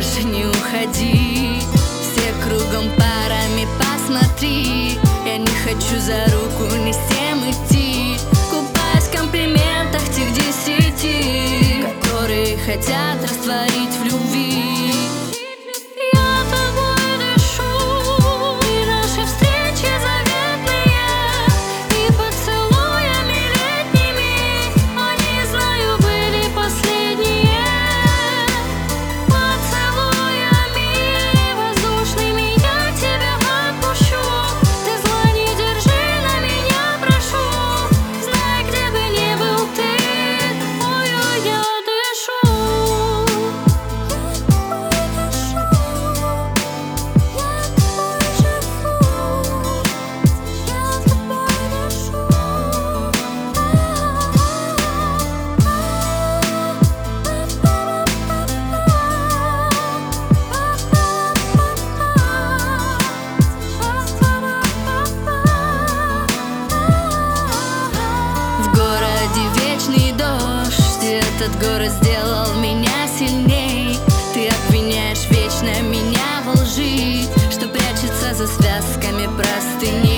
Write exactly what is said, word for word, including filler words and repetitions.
больше не уходи. Все кругом парами, посмотри. Я не хочу за руку ни с тем идти, купаясь в комплиментах тех десяти, которые хотят растворить в любви. Этот город сделал меня сильней. Ты обвиняешь вечно меня во лжи, что прячется за связками простыней.